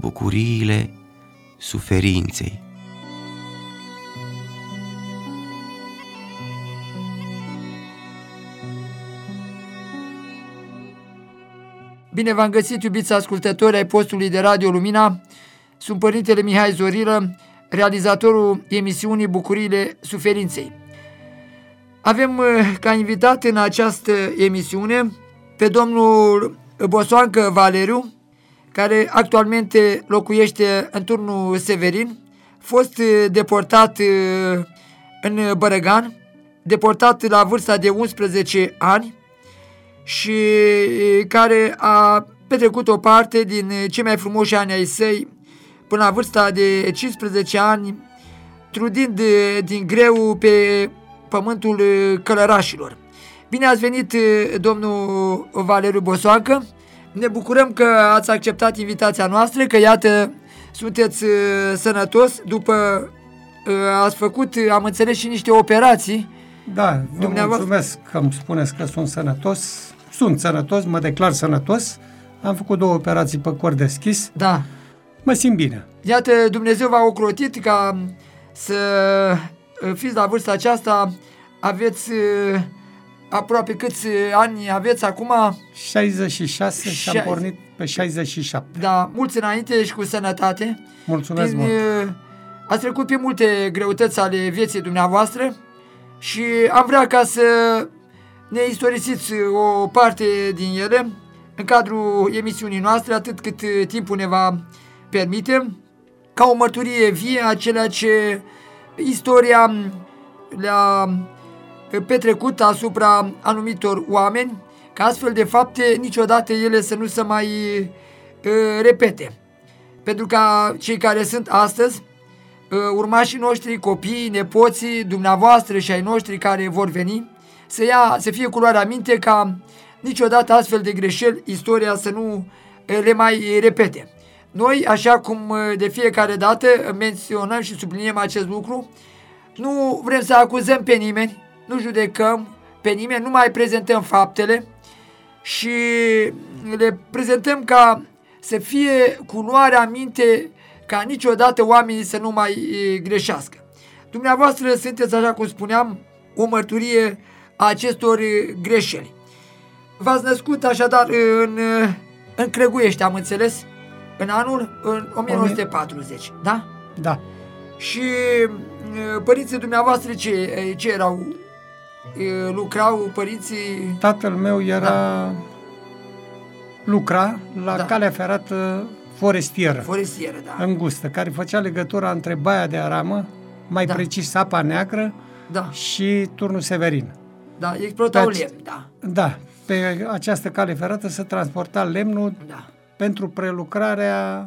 bucuriile suferinței. Bine v-am găsit, iubiți ascultători ai postului de Radio Lumina. Sunt Părintele Mihai Zorilă, realizatorul emisiunii Bucuriile Suferinței. Avem ca invitat în această emisiune pe domnul Bosoancă Valeriu, care actualmente locuiește în turnul Severin, fost deportat în Bărăgan, deportat la vârsta de 11 ani și care a petrecut o parte din cei mai frumoși ani ai săi până la vârsta de 15 ani, trudind din greu pe pământul călărașilor. Bine ați venit, domnul Valeriu Bosoancă. Ne bucurăm că ați acceptat invitația noastră, că iată, sunteți sănătos după ați făcut, am înțeles, și niște operații. Da, vă mulțumesc că îmi spuneți că sunt sănătos. Sunt sănătos, mă declar sănătos. Am făcut 2 operații pe cor deschis. Da. Mă simt bine. Iată, Dumnezeu v-a ocrotit ca să fiți la vârsta aceasta. Aveți aproape câți ani aveți acum? 66 și am pornit pe 67. Da, mulți înainte și cu sănătate. Mulțumesc mult. Ați trecut pe multe greutăți ale vieții dumneavoastră și am vrea ca să ne istorisiți o parte din ele în cadrul emisiunii noastre, atât cât timpul ne va permite, ca o mărturie vie a ceea ce istoria le-a petrecut asupra anumitor oameni, ca astfel de fapte niciodată ele să nu se mai repete. Pentru ca cei care sunt astăzi, urmașii noștri, copiii, nepoții, dumneavoastră și ai noștri care vor veni, să fie cu luarea minte ca niciodată astfel de greșeli istoria să nu le mai repete. Noi, așa cum de fiecare dată menționăm și subliniem acest lucru, nu vrem să acuzăm pe nimeni, nu judecăm pe nimeni, nu mai prezentăm faptele și le prezentăm ca să fie cu luarea minte ca niciodată oamenii să nu mai greșească. Dumneavoastră sunteți, așa cum spuneam, o mărturie a acestor greșeli. V-ați născut așadar în Crăguiești, am înțeles, în anul 1940, da? Da. Și părinții dumneavoastră ce erau? Lucrau părinții? Tatăl meu lucra la calea ferată forestieră, da. îngustă, care făcea legătura între Baia de Aramă, mai precis Apa Neagră, și turnul Severin. Da, exploatau lemn, da. Da, pe această cale ferată se transporta lemnul pentru prelucrarea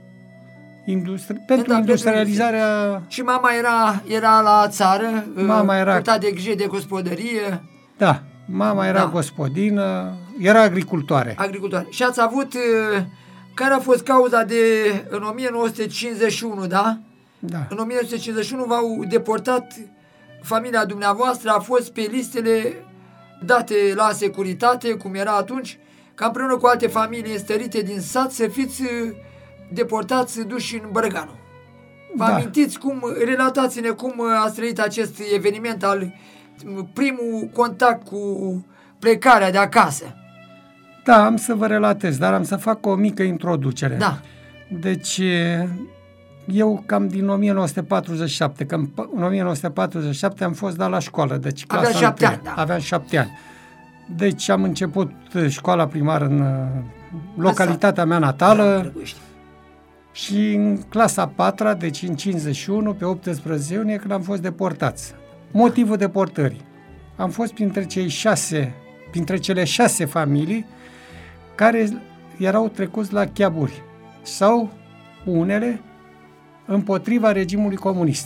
pentru industrializarea. Și mama era la țară, mama purta de grijă de gospodărie. Da, mama era gospodină, era agricultoare. Și ați avut, care a fost cauza în 1951, da? Da. În 1951 v-au deportat familia dumneavoastră, a fost pe listele date la securitate, cum era atunci, ca împreună cu alte familii înstărite din sat să fiți deportați, duși în Bărăganul. Vă amintiți relatați-ne cum ați trăit acest eveniment, primul contact cu plecarea de acasă. Da, am să vă relatez, dar am să fac o mică introducere. Da. Deci, eu cam din 1947, că în 1947 am fost dat la școală. Deci aveam 7 ani, da. Aveam 7 ani. Deci am început școala primară în localitatea mea natală și în clasa 4-a, deci în 51, pe 18 iunie, când am fost deportați. Motivul deportării. Am fost printre cele 6 familii care erau trecuți la chiaburi sau unele împotriva regimului comunist.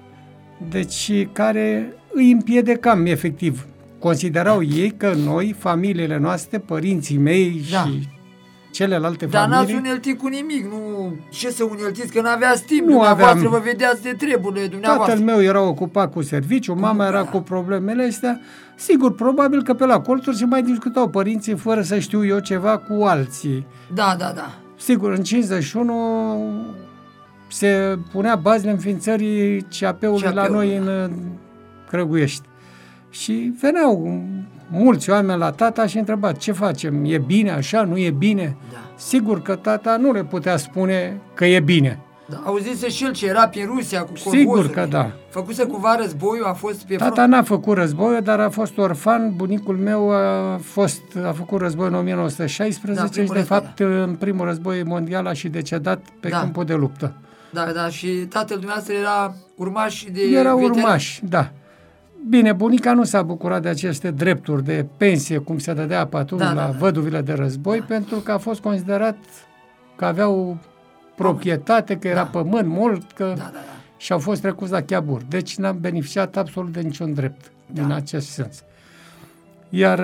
Deci care îi împiedecam efectiv. Considerau ei că noi, familiile noastre, părinții mei și celelalte familii... Dar n-ați uneltit cu nimic, nu... Ce să uneltiți, că n-aveați timp, dumneavoastră vă vedeați de treburile dumneavoastră. Tatăl meu era ocupat cu serviciu, mama era cu problemele astea. Sigur, probabil că pe la colțuri se mai discutau părinții fără să știu eu ceva cu alții. Da. Sigur, în 51 se punea bazele înființării CAP-ului la noi în Crăguiești. Și veneau mulți oameni la tata și întreba, ce facem? E bine așa? Nu e bine? Da. Sigur că tata nu le putea spune că e bine. Da. Auzise și el ce era prin Rusia cu convozul. Sigur că da. Făcuse cumva războiul, a fost pe front. Tata n-a făcut războiul, dar a fost orfan. Bunicul meu a făcut război în 1916 și, de fapt, în primul război mondial a și decedat pe câmpul de luptă. Da, și tatăl dumneavoastră era urmaș de Era veteran. urmaș, da. Bine, bunica nu s-a bucurat de aceste drepturi de pensie, cum se dădea pe atunci la văduvile de război, pentru că a fost considerat că aveau proprietate, că era pământ mult, că și au fost trecuți la chiabur. Deci n-am beneficiat absolut de niciun drept din acest sens. Iar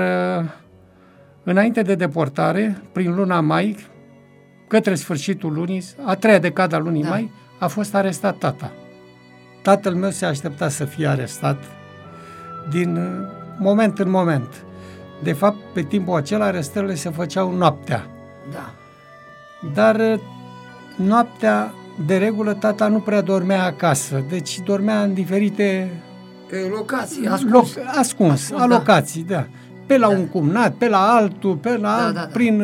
înainte de deportare, prin luna mai, către sfârșitul lunii, a treia decadă a lunii mai, a fost arestat tata. Tatăl meu se aștepta să fie arestat din moment în moment. De fapt, pe timpul acela, arestările se făceau noaptea. Da. Dar noaptea, de regulă, tata nu prea dormea acasă, deci dormea în diferite locații, ascuns, alocații, da. Pe la un cumnat, pe la altul, pe la prin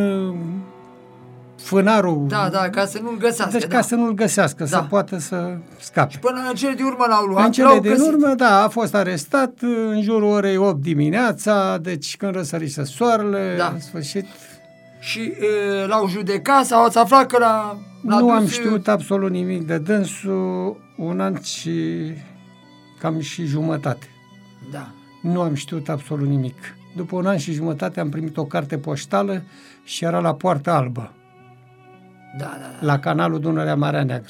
fânarul. Da, ca să nu-l găsească. Deci ca să nu-l găsească, să poată să scape. Și până în cele din urmă l-au luat. În cele din urmă, da, a fost arestat în jurul orei 8 dimineața, deci când răsărise soarele, în sfârșit. Și l-au judecat sau ați aflat că l-a Nu am știut absolut nimic de dânsul, un an și cam și jumătate. Da. Nu am știut absolut nimic. După un an și jumătate am primit o carte poștală și era la Poarta Albă. La canalul Dunărea Marea Neagră.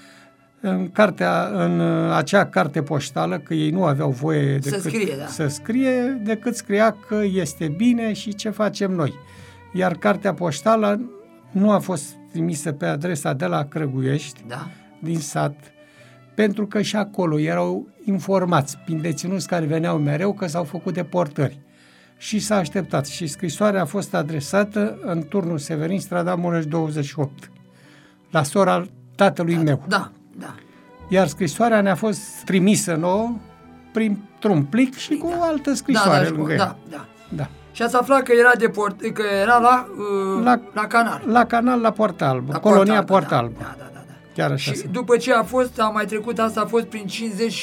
În acea carte poștală, că ei nu aveau voie să scrie, decât scria că este bine și ce facem noi. Iar cartea poștală nu a fost trimisă pe adresa de la Crăguiești, din sat, pentru că și acolo erau informați prin deținuți care veneau mereu că s-au făcut deportări. Și s-a așteptat. Și scrisoarea a fost adresată în turnul Severin, strada Mureș 28, la sora tatălui meu. Iar scrisoarea ne-a fost trimisă nouă printr-un plic și cu o altă scrisoare lângă ea. Și ați aflat că era la canal. La canal, la Poarta Albă, colonia Poarta Albă. Chiar așa. Și după ce a mai trecut asta, a fost prin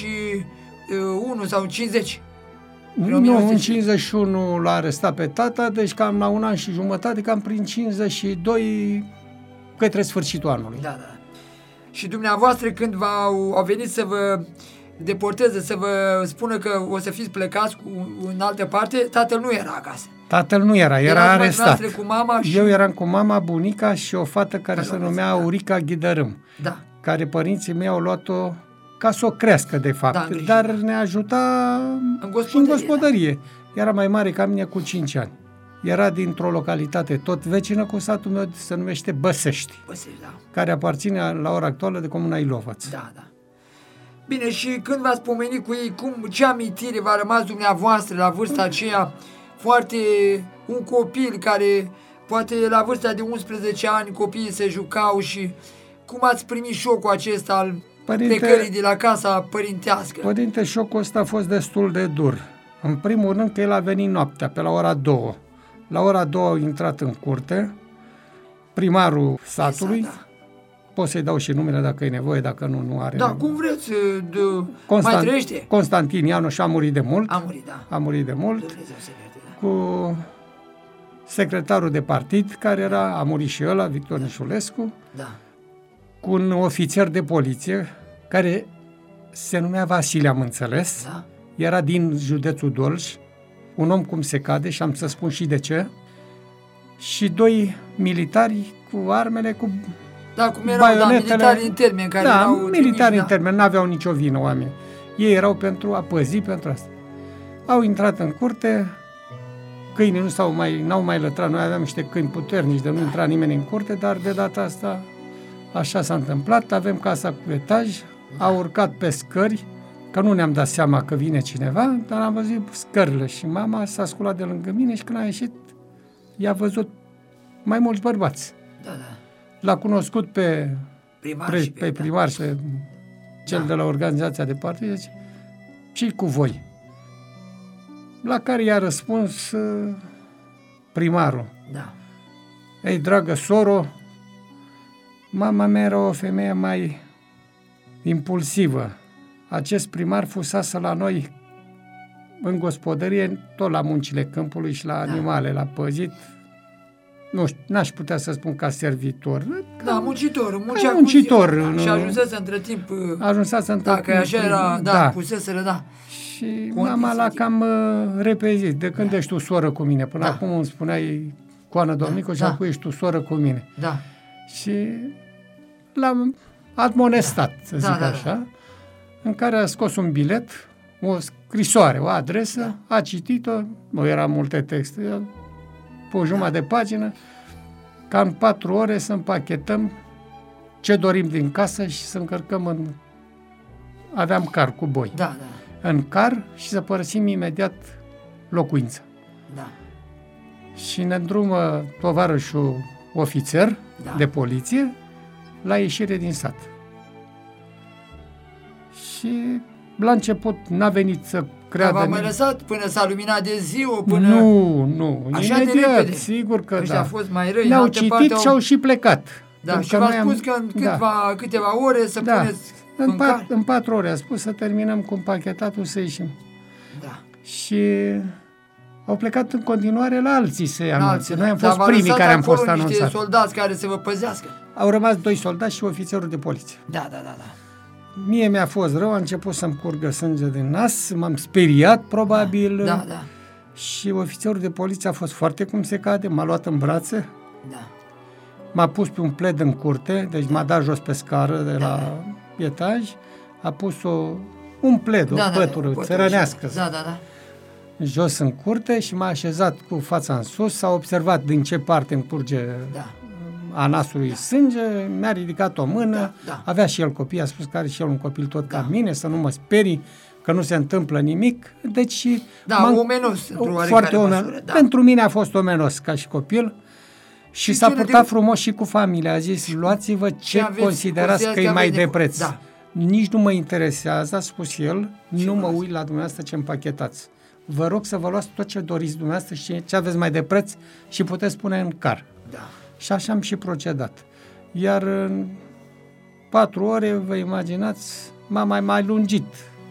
51 sau 50? Nu, în 51 l-a arestat pe tata, deci cam la un an și jumătate, cam prin 52 către sfârșitul anului. Și dumneavoastră când au venit să vă deporteze, să vă spună că o să fiți plecați în altă parte, tatăl nu era acasă. Tatăl nu era arestat. Cu mama Eu eram cu mama, bunica și o fată care se numea Aurica Ghidărâm, care părinții mei au luat-o ca să o crească, de fapt, dar ne ajuta în gospodărie. Era mai mare ca mine cu 5 ani. Era dintr-o localitate tot vecină cu satul meu, se numește Băsești, care aparține la ora actuală de comuna Ilovăț. Bine, și când v-ați pomenit cu ei, ce amintire v-a rămas dumneavoastră la vârsta aceea, un copil care, poate la vârsta de 11 ani, copiii se jucau și cum ați primit șocul acesta al plecării de la casa părintească? Părinte, șocul ăsta a fost destul de dur. În primul rând că el a venit noaptea, pe la ora 2. La ora 2 au intrat în curte, primarul satului, pot să-i dau și numele dacă e nevoie, dacă nu are. Cum vreți, mai trăiește? Constantin Ianoș a murit de mult. A murit de mult. Cu secretarul de partid, care a murit și ăla, Victor Nișulescu. Cu un ofițer de poliție, care se numea Vasile, am înțeles. Era din județul Dolj, un om cum se cade și am să spun și de ce. Și 2 militari cu armele, cu cum erau, militari în termen care erau militari în termen, n-aveau nicio vină oameni. Ei erau pentru a păzi, pentru asta. Au intrat în curte, câinii n-au mai lătrat, noi aveam niște câini puternici de nu intra nimeni în curte, dar de data asta așa s-a întâmplat, avem casa cu etaj, au urcat pe scări, că nu ne-am dat seama că vine cineva, dar am văzut scările și mama s-a sculat de lângă mine și când a ieșit, i-a văzut mai mulți bărbați. l-a cunoscut pe primar și pe cel de la organizația de partid, zice, ce-i cu voi? La care i-a răspuns primarul. Da. Ei, dragă soro, mama mea era o femeie mai impulsivă. Acest primar fusase la noi în gospodărie, tot la muncile câmpului și la animale, l-a păzit. Nu știu, n-aș putea să spun ca servitor. Da, muncitor. Muncitor. Și ajunsese între timp. Ajunsase între timp. Dacă așa era, da, puseseră, da. Și mama l-a cam repezit. De când ești tu soră cu mine? Până acum îmi spuneai Coană Domnicu și acum ești tu soră cu mine. Da. Și l-am admonestat, să zic așa, în care a scos un bilet, o scrisoare, o adresă, a citit-o, nu era multe texte, pe o jumătate de pagină, ca în 4 ore să împachetăm ce dorim din casă și să încărcăm aveam car cu boi. Da. În car și să părăsim imediat locuința. Da. Și ne îndrumă tovarășul ofițer de poliție la ieșire din sat. Și la început n-a venit să creadă... Dar v-a mai lăsat până s-a luminat de ziua, până... Nu. Așa imediat, de repede. Sigur că Ăștia da. a fost mai răi. Ne-au citit și au și plecat. Da, și v-a spus că în câteva ore să puneți în 4 ore a spus să terminăm cu împachetatul, să ieșim. Da. Și au plecat în continuare la alții să ia anunțe. Noi am fost primii care am fost anunțați. Niște soldați care să vă păzească. Au rămas 2 soldați și ofițerul de poliție. Da. Mie mi-a fost rău, a început să-mi curgă sânge din nas, m-am speriat probabil. Da. Și ofițerul de poliție a fost foarte cum se cade, m-a luat în brațe. Da. M-a pus pe un pled în curte, deci m-a dat jos pe scară de la etaj, a pus un pled, o pătură țărănească. Da. Jos în curte și m-a așezat cu fața în sus, s-a observat din ce parte îmi curge a nasului sânge, mi-a ridicat o mână, avea și el copii, a spus că are și el un copil tot ca mine, să nu mă sperii, că nu se întâmplă nimic, deci... omenos. Foarte omenos. Pentru mine a fost omenos ca și copil. Și s-a purtat frumos și cu familia. A zis, luați-vă ce considerați că e mai de preț. Da. Nici nu mă interesează, a spus el, nu mă uit la dumneavoastră ce împachetați. Vă rog să vă luați tot ce doriți dumneavoastră și ce aveți mai de preț și puteți pune în car. Da. Și așa am și procedat. Iar în 4 ore, vă imaginați, m-a mai lungit.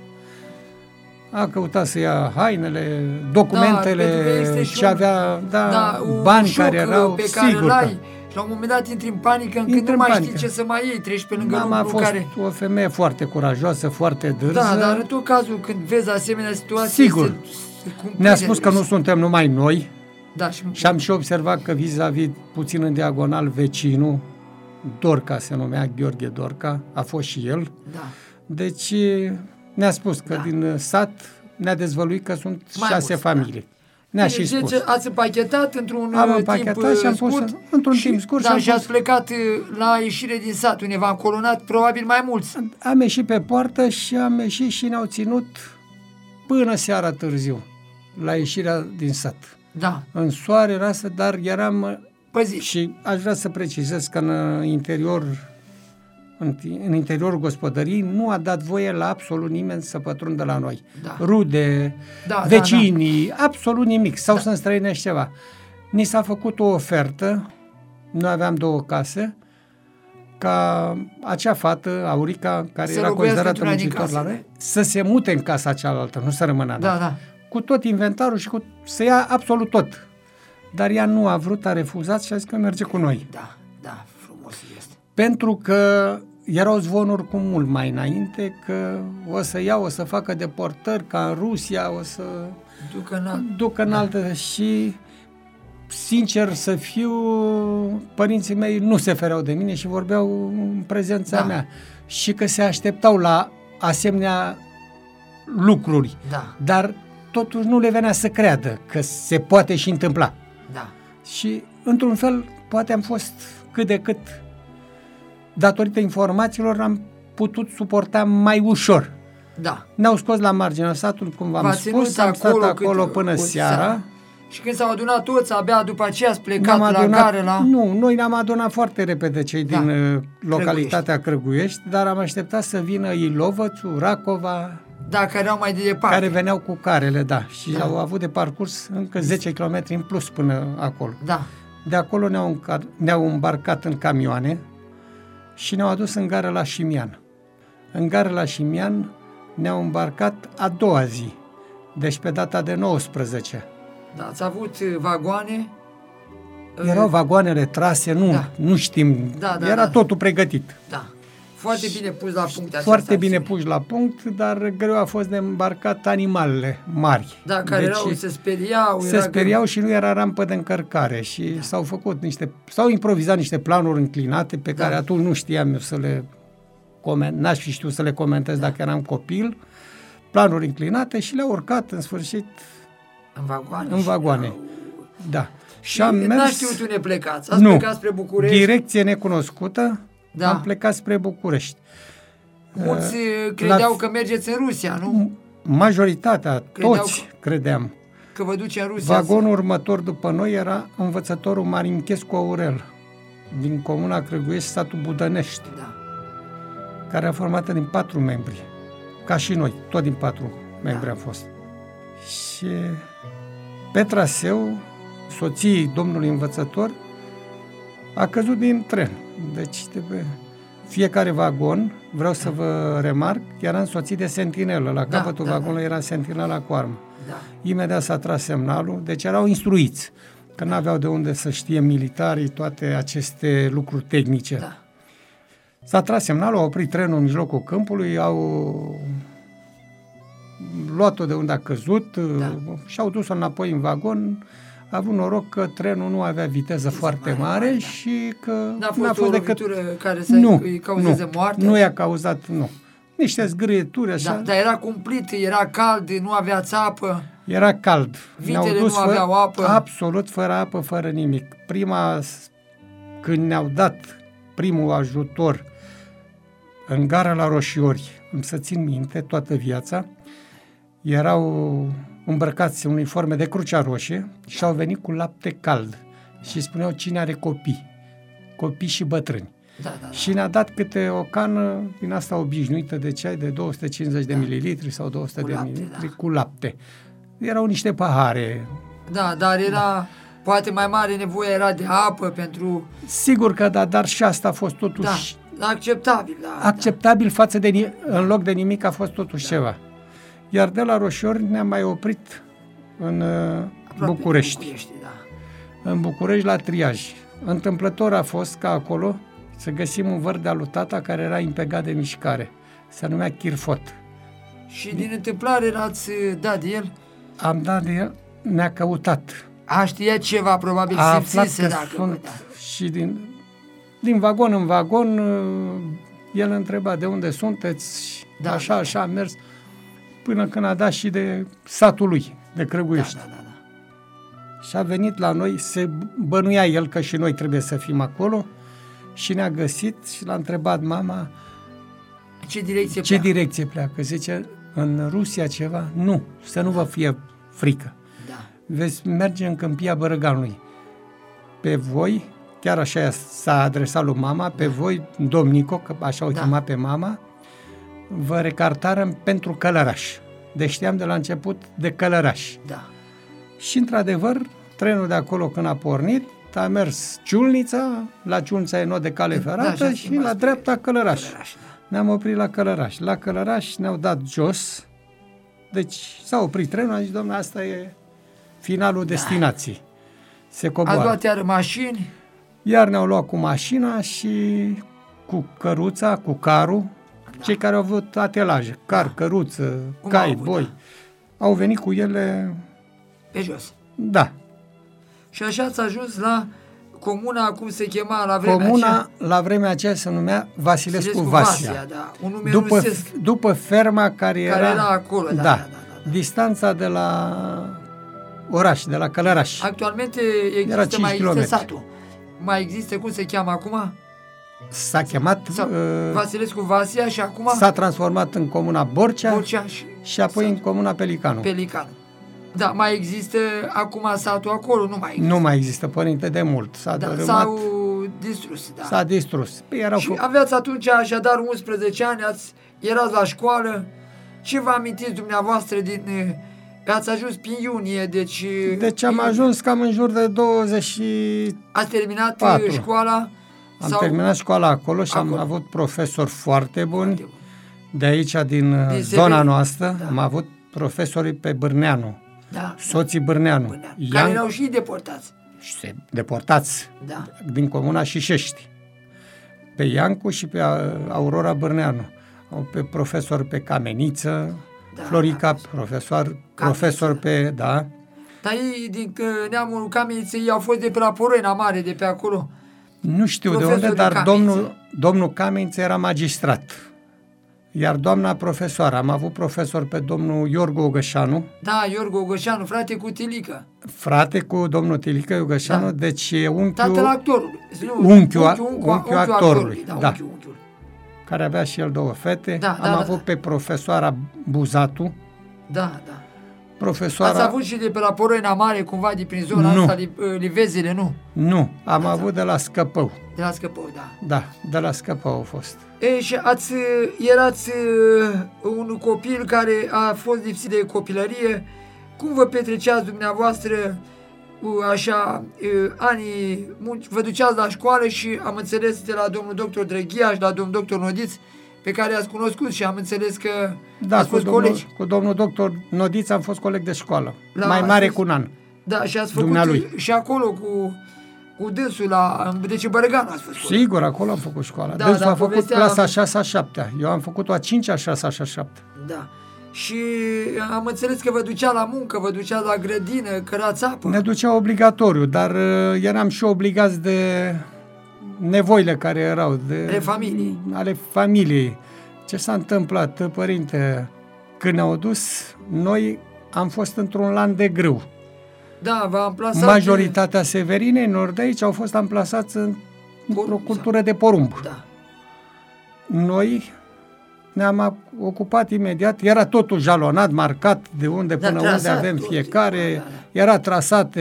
A căutat să ia hainele, documentele, ce avea, bani care erau, pe care sigur. Și la un moment dat intri în panică, încât nu mai știi ce să mai iei, treci pe lângă Mama a fost care... o femeie foarte curajoasă, foarte dârză. Da, dar în tot cazul, când vezi asemenea situații... Sigur. Ne-a spus că nu suntem numai noi. Da, și am și observat că vis-a-vis, puțin în diagonal, vecinul, Dorca se numea, Gheorghe Dorca, a fost și el. Da. Deci ne-a spus că din sat ne-a dezvăluit că sunt 6 familii. Ne-a și spus. Ați împachetat într-un timp și am pus într-un timp scurt. Da, și ați plecat la ieșire din sat, unde v-am colonat probabil mai mulți. Am ieșit pe poartă și am ieșit și ne-au ținut până seara târziu, la ieșirea din sat. Da. În soare rasă, dar eram păzit. Și aș vrea să precizez că în interiorul gospodăriei nu a dat voie la absolut nimeni să pătrundă la noi. Da. Rude, vecinii, absolut nimic, sau să înstrăinești ceva. Ni s-a făcut o ofertă, noi aveam 2 case, ca acea fată, Aurica, care era considerată muncitor la noi, să se mute în casa cealaltă, nu să rămână. Da. Cu tot inventarul și să ia absolut tot. Dar ea nu a vrut, a refuzat și a zis că merge cu noi. Da, frumos este. Pentru că erau zvonuri cu mult mai înainte că o să facă deportări ca în Rusia, o să ducă în altă și, sincer să fiu, părinții mei nu se fereau de mine și vorbeau în prezența mea și că se așteptau la asemenea lucruri, dar totuși nu le venea să creadă că se poate și întâmpla. Da. Și, într-un fel, poate am fost cât de cât, datorită informațiilor, am putut suporta mai ușor. Da. Ne-au scos la marginea satului, cum v-am spus, am stat acolo până seara. Și când s-au adunat toți, abia după aceea ați plecat la gară la... Nu, noi ne-am adunat foarte repede cei din localitatea Crăguiești, dar am așteptat să vină Ilovățu, Racova... Da, care erau mai de departe. Care veneau cu carele, da. Și au avut de parcurs încă 10 km în plus până acolo. Da. De acolo ne-au îmbarcat în camioane și ne-au adus în gară la Șimian. În gară la Șimian ne-au îmbarcat a doua zi, deci pe data de 19. Da, ați avut vagoane? Erau vagoanele trase, nu știm, era totul pregătit. Da. Foarte bine pus la punct. Foarte bine pus la punct, dar greu a fost de îmbarcat animalele mari. Da, care erau, se speriau. Se speriau și nu era rampă de încărcare și s-au improvizat niște planuri înclinate pe care atunci nu știam eu să le n-aș fi știut să le comentez dacă eram copil. Planuri înclinate și le-au urcat în sfârșit în vagoane. Da. Și am mers... N-ați știut unde plecați? Ați plecat spre București? Direcție necunoscută. Da. Am plecat spre București. Mulți credeau că mergeți în Rusia, nu? Majoritatea, toți credeam. Că vă duce în Rusia. Vagonul următor după noi era învățătorul Marinchescu Aurel, din comuna Crăguiești, satul Budănești, care a format din 4 membri, ca și noi, tot din 4 membri am fost. Și pe traseu, soții domnului învățător a căzut din tren. Deci fiecare vagon, vreau să vă remarc, era însoțit de sentinelă. La capătul vagonului era sentinela cu armă. Da. Imediat s-a tras semnalul, deci erau instruiți, că n-aveau de unde să știe militarii toate aceste lucruri tehnice. Da. S-a tras semnalul, au oprit trenul în mijlocul câmpului, au luat-o de unde a căzut și au dus-o înapoi în vagon. A avut noroc că trenul nu avea viteză foarte mare și că n-a fost decât care să-i cauzeze moarte. Nu i-a cauzat, nu. Niște zgrâieturi așa. Dar era cumplit, era cald, nu aveați apă. Era cald. Vitele nu aveau apă. Absolut fără apă, fără nimic. Când ne-au dat primul ajutor în gara la Roșiori, îmi să țin minte toată viața, erau îmbrăcați în uniforme de Crucea Roșie și au venit cu lapte cald și spuneau cine are copii și bătrâni. Și ne-a dat câte o cană din asta obișnuită de ceai de 250 de mililitri sau 200 de mililitri cu lapte. Erau niște pahare. Da, dar era poate mai mare nevoie era de apă pentru... Sigur că da, dar și asta a fost totuși... acceptabil. Acceptabil față de... în loc de nimic a fost totuși ceva. Iar de la Roșiori ne-am mai oprit în București. În București la triaj. Întâmplător a fost ca acolo să găsim un văr de-a lui tata care era impegat de mișcare. Se numea Chirfot. Și din întâmplare l-ați dat de el? Am dat de el, ne-a căutat. Știa ceva, probabil simțise dacă sunt și din vagon în vagon el întreba de unde sunteți, așa a mers până când a dat și de satul lui, de Crăguiești. Și a venit la noi, se bănuia el că și noi trebuie să fim acolo și ne-a găsit și l-a întrebat mama ce direcție pleacă. Zice, în Rusia ceva? Nu, să nu vă fie frică. Veți merge în Câmpia Bărăganului. Pe voi, chiar așa s-a adresat lui mama, pe voi, domnico, că așa o chema pe mama, vă recartarăm pentru Călăraș. Deci știam de la început de Călăraș. Și într-adevăr, trenul de acolo când a pornit, a mers Ciulnița, la Ciulnița e nod de cale ferată și la dreapta Călăraș. Ne-am oprit la Călăraș. La Călăraș ne-au dat jos, deci s-a oprit trenul, a zis, domnule, asta e finalul destinației. Se coboară. Ați luat iar mașini? Iar ne-au luat cu mașina și cu căruța, cu carul, cei care au avut atelaje, căruță, cai, boi, au venit cu ele pe jos. Da. Și așa ați ajuns la comuna, cum se chema la vremea aceea? La vremea aceea se numea Vasilescu Vasia. Un nume rusesc. După ferma care era acolo. Distanța de la oraș, de la Călăraș. Actualmente mai există satul. Mai există, cum se cheamă acum? S-a chemat Vasilescu Vasia și acum s-a transformat în comuna Borcea și apoi în comuna Pelicanu. Da, mai există acum satul acolo? Nu mai există. Nu mai există, părinte, de mult. S-a dărâmat. S-au distrus, da. S-a distrus. Păi Și aveați atunci așadar 11 ani, erați la școală. Ce vă amintiți dumneavoastră din... Ați ajuns prin iunie, deci... Deci am ajuns cam în jur de 20. Ați terminat școala? Am terminat școala acolo și am avut profesori foarte buni. De aici, din zona noastră, am avut profesorii pe Bârneanu, soții Bârneanu. Care erau și deportați. Deportați din comuna Șișești. Pe Iancu și pe Aurora Bârneanu. Au pe profesori pe Cameniță, Florica, profesor pe... Da. Dar ei, din neamul Cameniței, ei au fost de pe la Poroina Mare, de pe acolo. Nu știu de unde, dar domnul Cameniță era magistrat. Iar doamna profesoară, am avut profesor pe domnul Iorgu Ogășanu. Da, Iorgu Ogășanu, frate cu Tilică. Frate cu domnul Tilică Ogășanu, deci e unchiul... Tatăl actorului. Unchiul actorului, unchiul. Care avea și el 2 fete. Am avut pe profesoara Buzatu. Da. Profesoara... Ați avut și de pe la Poroina Mare, cumva, de prin zona asta, Livezele, nu? Nu, am avut de la Scăpău. De la Scăpău, da. Da, de la Scăpău au fost. Și erați un copil care a fost lipsit de copilărie. Cum vă petreceați dumneavoastră așa anii munci? Vă duceați la școală și am înțeles de la domnul doctor Drăghia și la domnul doctor Nodiț, pe care i-ați cunoscut și am înțeles că ați fost colegi. Cu domnul doctor Nodiț am fost coleg de școală, mai mare cu un an. Da, și ați făcut și acolo cu dânsul deci în Bărăgan ați fost școală. Sigur, acolo am făcut școala. Dânsul a făcut clasa 6-a, 7-a. Eu am făcut-o a 5-a, 6-a și a 7-a. Da. Și am înțeles că vă ducea la muncă, vă ducea la grădină, cărați apă. Ne ducea obligatoriu, dar eram și obligați de nevoile care erau. Ale familiei. Ce s-a întâmplat, părinte? Când ne-au dus, noi am fost într-un lan de grâu. Da, v-am amplasat... Majoritatea severinenilor de aici au fost amplasați într-o cultură de porumb. Da. Noi ne-am ocupat imediat, era totul jalonat, marcat de unde până unde avem fiecare, era trasat,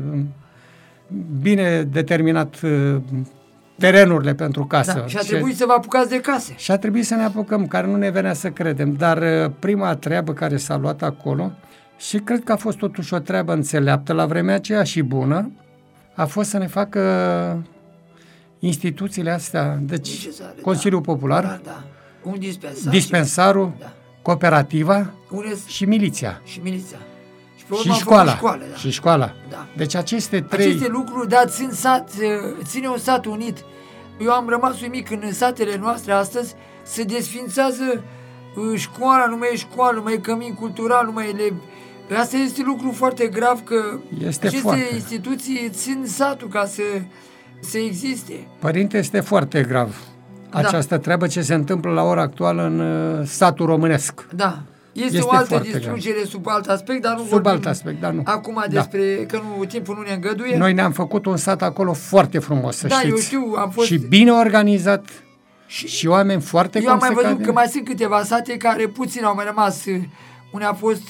bine determinat terenurile pentru casă. Da, și a trebuit să vă apucați de case. Și a trebuit să ne apucăm, care nu ne venea să credem, dar prima treabă care s-a luat acolo, și cred că a fost totuși o treabă înțeleaptă la vremea aceea și bună, a fost să ne facă instituțiile astea, deci Consiliul Popular, un dispensarul, cooperativa și miliția. Și școala. Și școala. Da. Deci aceste 3... Aceste lucruri, ține un sat unit. Eu am rămas uimit când în satele noastre astăzi se desfințează școala, nu mai e școală, nu mai e cămin cultural, nu mai e... Asta este lucru foarte grav, că aceste instituții țin satul ca să existe. Părinte, este foarte grav această treabă ce se întâmplă la ora actuală în satul românesc. Da. Este o altă distrugere sub alt aspect, dar nu vorbim acum despre că timpul nu ne îngăduie. Noi ne-am făcut un sat acolo foarte frumos, să știți. Eu știu, am fost... Și bine organizat și oameni foarte consecventi. Eu am mai văzut că mai sunt câteva sate care puțin au mai rămas. Unde a fost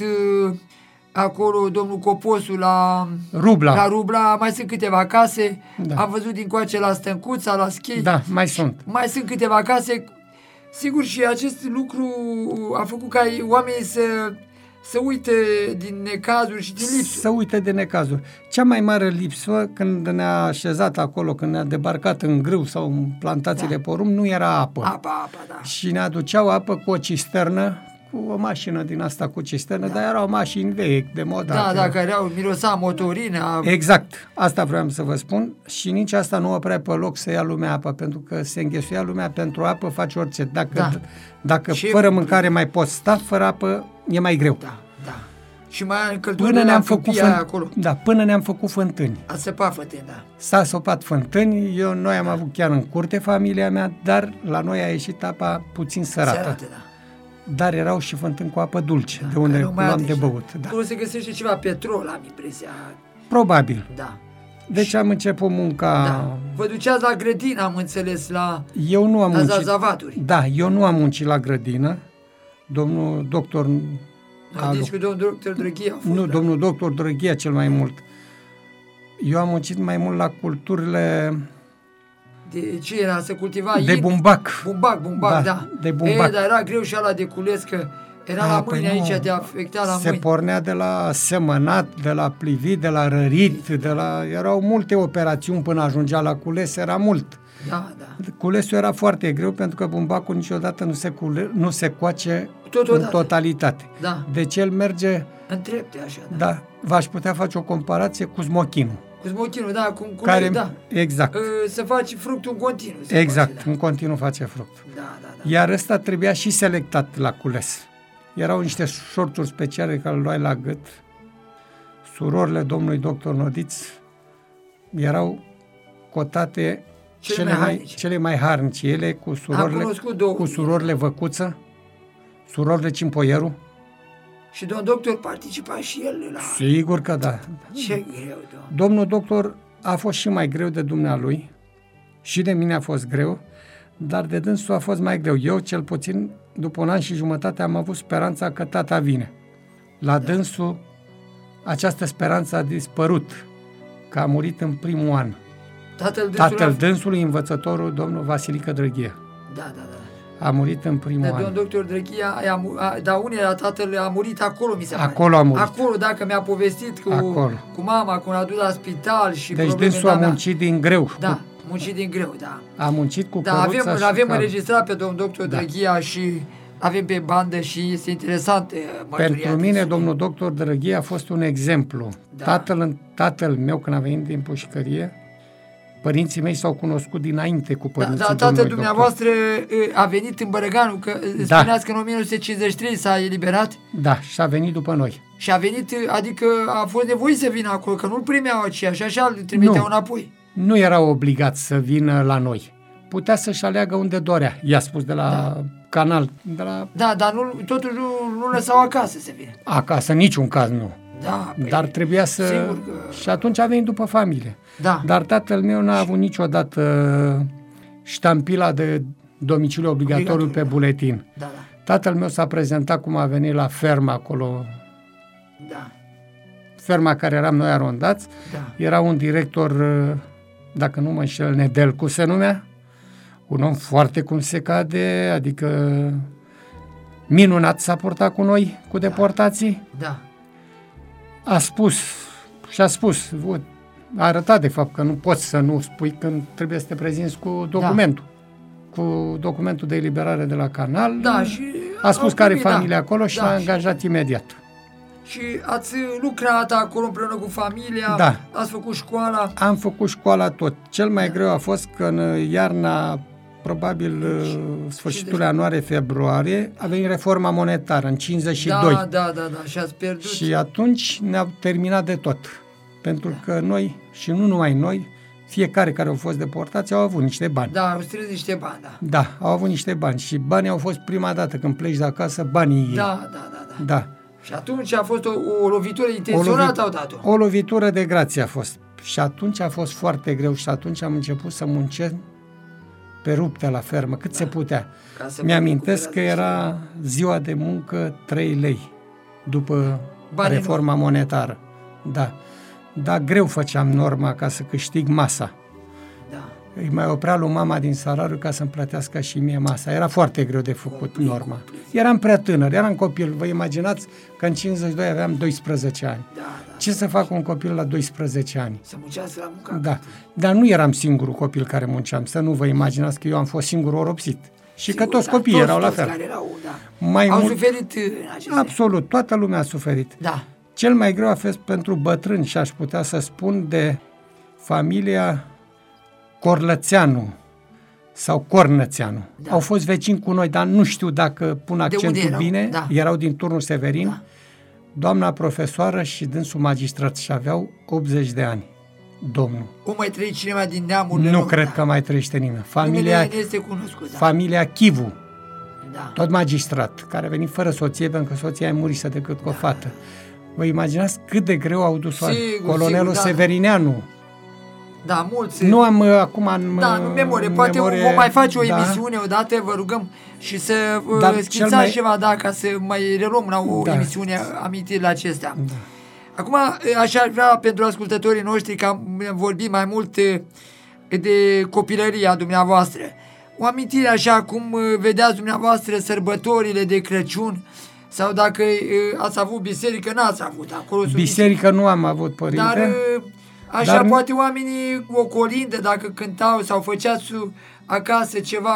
acolo domnul Coposu la Rubla, mai sunt câteva case. Da. Am văzut dincoace la Stâncuța, la Schei. Da, mai sunt. Mai sunt câteva case. Sigur, și acest lucru a făcut ca oamenii să uite din necazuri și din lipsuri. Să uite de necazuri. Cea mai mare lipsă, când ne-a așezat acolo, când ne-a debarcat în grâu sau în plantațiile porumb, nu era apă. Apa, da. Și ne aduceau apă cu o cisternă, cu o mașină din asta cu cisternă, dar erau mașini vechi, de modă. Da, care mirosa motorină. Exact, asta vreau să vă spun. Și nici asta nu oprea pe loc să ia lumea apă, pentru că se înghesuia lumea pentru apă, faci orice. Dacă fără mâncare mai poți sta, fără apă e mai greu. Da. Și mai încălturile la câmpia acolo. Da, până ne-am făcut fântâni. Ați săpat fântâni, da. S-a săpat fântâni, noi am avut chiar în curte familia mea, dar la noi a ieșit apa puțin sărată. Dar erau și fântâni cu apă dulce, de unde luam de băut. Nu se găsește ceva petrol, am impresia. Probabil. Da. Deci am început munca... Da. Vă duceați la grădină, am înțeles, la Zazavaturi. Da, eu nu am muncit la grădină. Domnul doctor Deci cu domnul doctor Drăghia a fost, Nu, da. domnul doctor Drăghia cel mai mult. Eu am muncit mai mult la culturile De ce era? Să cultiva de bumbac. Bumbac, da. De bumbac. Dar era greu și ala de cules, că era la mâini păi nu. aici, de afecta la Se mâini. pornea de la semănat, de la plivit, de la rărit, erau multe operațiuni până ajungea la cules, era mult. Da. Culesul era foarte greu pentru că bumbacul niciodată nu se coace Totodată. în totalitate. Da. Deci el merge, În trepte, așa, da. da, v-aș putea face o comparație cu smochinul. Cu smochinul, da, cum Care, da. exact, Să faci fructul în continuu. se exact, face, în continuu face fruct. da. Iar ăsta trebuia și selectat la cules. Erau niște șorțuri speciale care îl luai la gât. Surorile domnului doctor Nodiț erau cotate cele mai harnici. Ele cu surorile Văcuță, surorile Cimpoieru. Și domnul doctor participa și el la... Sigur că da. Ce greu, domnul. Domnul doctor a fost și mai greu de dumnealui, și de mine a fost greu, dar de dânsul a fost mai greu. Eu, cel puțin, după 1 an și jumătate, am avut speranța că tata vine. La dânsul, această speranță a dispărut, că a murit în primul an. Tatăl dânsului, învățătorul, domnul Vasilică Drăghia. Da. A murit în primul an. Domnul doctor Drăghia, dar unii la tatăl a murit acolo, mi se pare. Acolo a murit. Acolo, dacă mi-a povestit cu mama, cum l-a dus la spital și deci probleme. dânsul a muncit din greu. Da, muncit din greu, da. A muncit cu căruța și avem cal. înregistrat pe domnul doctor Drăghia și avem pe bandă și este interesant mărturia. Pentru mine, domnul doctor Drăghia a fost un exemplu. Da. Tatăl meu, când a venit din pușcărie, părinții mei s-au cunoscut dinainte cu părinții domnului tatăl doctor. dumneavoastră a venit în Bărăganu, că spuneați că în 1953 s-a eliberat. Da, și a venit după noi. Și a venit, adică a fost nevoit să vină acolo, că nu-l primeau aceia și așa îl trimiteau înapoi. Nu era obligat să vină la noi. Putea să-și aleagă unde dorea, i-a spus de la canal. Da, dar totuși nu lăsau acasă să vină. Acasă, niciun caz nu. Da, dar trebuia să... Sigur că... Și atunci a venit după familie. Da. Dar tatăl meu n-a avut niciodată ștampila de domiciliu obligatoriu pe buletin. Da. Tatăl meu s-a prezentat cum a venit la fermă acolo. Da. Ferma care eram noi arondați. Da. Era un director, dacă nu mă înșel, Nedelcu se numea. Un om foarte cum se cade, adică minunat s-a purtat cu noi, cu deportații. Da. A spus, a arătat de fapt că nu poți să nu spui când trebuie să te prezinți cu documentul. Cu documentul de eliberare de la canal. Da, și a spus că are familie acolo și l-a angajat imediat. Și ați lucrat acolo împreună cu familia? Da. Ați făcut școala? Am făcut școala tot. Cel mai greu a fost că în iarna, probabil sfârșitul ianuarie-februarie, a venit reforma monetară în 52. Da, și ați pierdut. Și atunci ne-au terminat de tot. Pentru că noi, și nu numai noi, fiecare care au fost deportați au avut niște bani. Da, au strâns niște bani, da. Da, au avut niște bani și banii au fost prima dată când pleci de acasă, banii ei. Da. Și atunci a fost o lovitură intenționată, au dat-o. O lovitură de grație a fost. Și atunci a fost foarte greu și atunci am început să muncesc pe rupte la fermă, cât se putea. Mi-amintesc că era ziua de muncă 3 lei după reforma monetară. Da. Dar greu făceam norma ca să câștig masa. Da. Îi mai oprea lui mama din salariu ca să-mi plătească și mie masa. Era foarte greu de făcut norma. Eram prea tânăr, eram copil. Vă imaginați că în 52 aveam 12 ani. Ce să fac un copil la 12 ani? Să muncească la muncă. Da. Dar nu eram singurul copil care munceam. Să nu vă imaginați că eu am fost singur oropsit. Și sigur, că toți copiii erau la fel. Care erau, Au suferit în aceste... Absolut, toată lumea a suferit. Da. Cel mai greu a fost pentru bătrâni și aș putea să spun de familia Corlățeanu sau Cornățeanu. Da. Au fost vecini cu noi, dar nu știu dacă pun accentul bine. Da. Erau din turnul Severin. Da. Doamna profesoară și dânsul magistrat și aveau 80 de ani. Domnul. O mai trăie cineva din neamul? Nu cred că mai trăiește nimeni. Familia, este cunoscut, da. Familia Chivu. Da. Tot magistrat, care a venit fără soție, pentru că soția a murit decât cu o fată. Vă imaginați cât de greu au dus colonelul Severineanu, Da, mulți. Nu am acum în în memorie. Poate vom mai face o emisiune odată, vă rugăm, și să schițați ceva, ca să mai reluăm la o emisiune amintirile acestea. Da. Acum, aș vrea pentru ascultătorii noștri, că am vorbit mai mult de copilăria dumneavoastră. O amintire așa cum vedeați dumneavoastră sărbătorile de Crăciun, sau dacă ați avut biserică, n-ați avut acolo. Biserică nu am avut, părinte. Dar poate oamenii o colindă, dacă cântau sau făceați acasă ceva,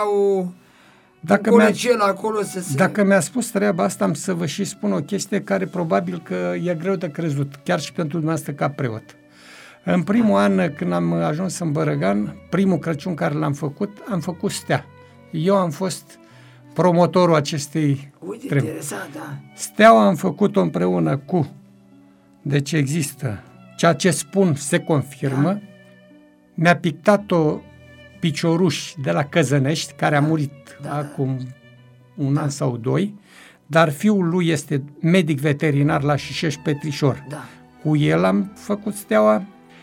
acolo să se... Dacă mi-a spus treaba asta, am să vă și spun o chestie care probabil că e greu de crezut, chiar și pentru dumneavoastră ca preot. În primul an, când am ajuns în Bărăgan, primul Crăciun care l-am făcut stea. Eu am fost promotorul acestei treburi. Interesant, da. Steaua am făcut-o împreună cu, deci există, ceea ce spun se confirmă, mi-a pictat-o Picioruș de la Căzănești, care a murit acum un an sau doi, dar fiul lui este medic veterinar la Șișeș Petrișor. Da. Cu el am făcut steaua,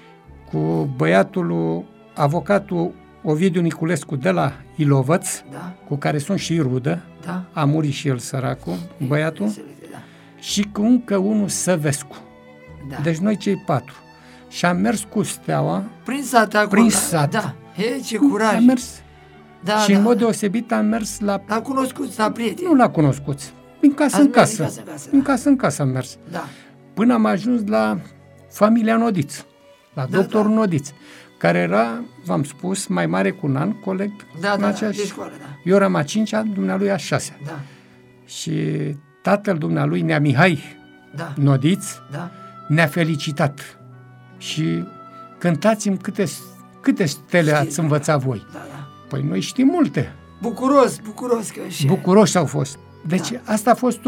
cu băiatul, avocatul Ovidiu Niculescu de la Ilovăț, cu care sunt și rudă, a murit și el săracul, băiatul, și cu încă unul Săvescu. Da. Deci noi cei 4. Și am mers cu steaua prin sat acolo. Prin sat. Da. Ce curaj. Am mers. Și în mod deosebit am mers la cunoscuți, la prieteni. Nu la cunoscuți. Din casă în casă. Din casă în casă am mers. Da. Până am ajuns la familia Nodiț, la doctorul Nodiț, care era, v-am spus, mai mare cu un an, coleg în aceeași de școală, Eu eram a 5-a, dumnealui a 6-a. Da. Și tatăl dumnealui, Nea Mihai Nodiț, ne-a felicitat. Și cântați-mi câte stele ați învățat voi. Păi noi știm multe. Bucuros că și... Bucuroși au fost. Deci asta a fost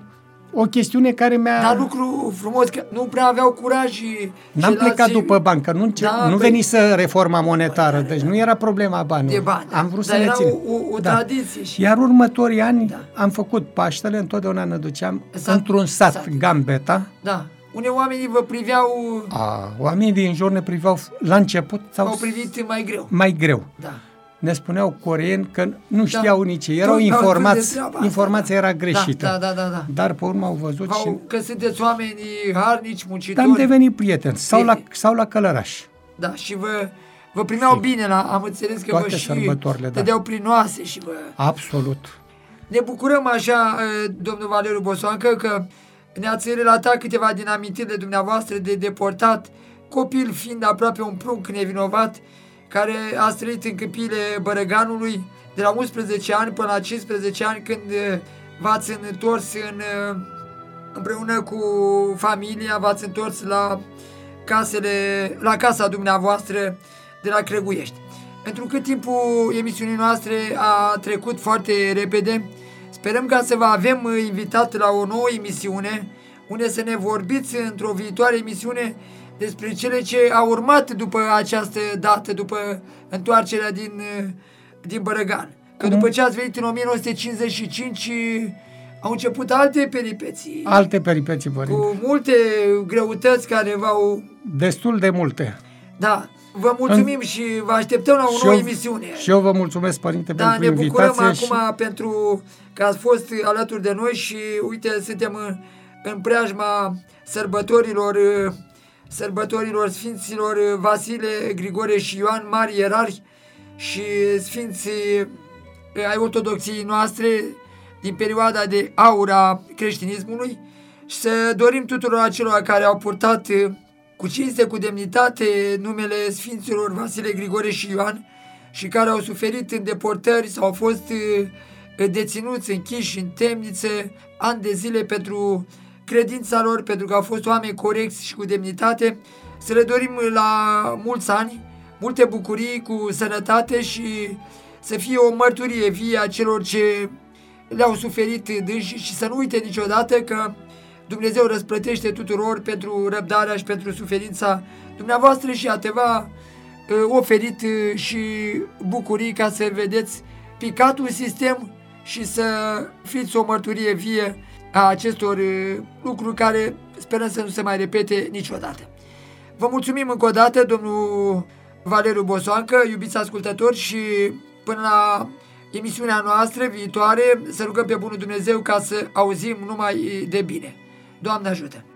o chestiune care mi-a... Dar lucru frumos, că nu prea aveau curaj și... N-am plecat după bani, că nu venise reforma monetară, deci nu era problema banilor. De bani, am vrut să ne ținem. O tradiție. Și... Iar următorii ani am făcut Paștele, întotdeauna ne duceam într-un sat, Gambeta. Da. Unde oamenii vă priveau... Oamenii din jur ne priveau la început... Au privit mai greu. Mai greu. Da. Ne spuneau coreeni că nu știau nici ei. Erau informați, informația era greșită. Da. Dar pe urmă au văzut că sunteți oameni harnici, muncitori. Dar am devenit prieteni. Sau la călărași. Da, și vă primeau bine, am înțeles că vă și dădeau prin oase și vă... Absolut. Ne bucurăm așa, domnul Valeriu Bosoancă, că ne-ați relatat câteva din amintirile dumneavoastră de deportat, copil fiind aproape un prunc nevinovat, care a trăit în câmpiile Bărăganului de la 11 ani până la 15 ani, când v-ați întors împreună cu familia, v-ați întors la casa dumneavoastră de la Crăguiești. Întrucât timpul emisiunii noastre a trecut foarte repede, sperăm ca să vă avem invitat la o nouă emisiune, unde să ne vorbiți într-o viitoare emisiune despre cele ce au urmat după această dată, după întoarcerea din Bărăgan. Că după ce ați venit în 1955, au început alte peripeții. Alte peripeții, părinte. Cu multe greutăți care v-au... Destul de multe. Da. Vă mulțumim și vă așteptăm la o nouă emisiune. Și eu vă mulțumesc, părinte, pentru invitație. Ne bucurăm acum pentru că ați fost alături de noi și uite, suntem în preajma sărbătorilor Sfinților Vasile, Grigore și Ioan, mari ierarhi și Sfinții ai ortodoxiei noastre din perioada de aur a creștinismului, și să dorim tuturor acelor care au purtat cu cinste, cu demnitate numele Sfinților Vasile, Grigore și Ioan și care au suferit în deportări sau au fost deținuți, închiși în temnițe ani de zile pentru credința lor, pentru că au fost oameni corecți și cu demnitate, să le dorim la mulți ani, multe bucurii, cu sănătate și să fie o mărturie vie a celor ce le-au suferit dânsi și să nu uite niciodată că Dumnezeu răsplătește tuturor pentru răbdarea și pentru suferința dumneavoastră și te va oferit și bucurii ca să vedeți picatul sistem și să fiți o mărturie vie a acestor lucruri care sperăm să nu se mai repete niciodată. Vă mulțumim încă o dată, domnul Valeriu Bosoancă, iubiți ascultători, și până la emisiunea noastră viitoare să rugăm pe bunul Dumnezeu ca să auzim numai de bine. Doamne ajută!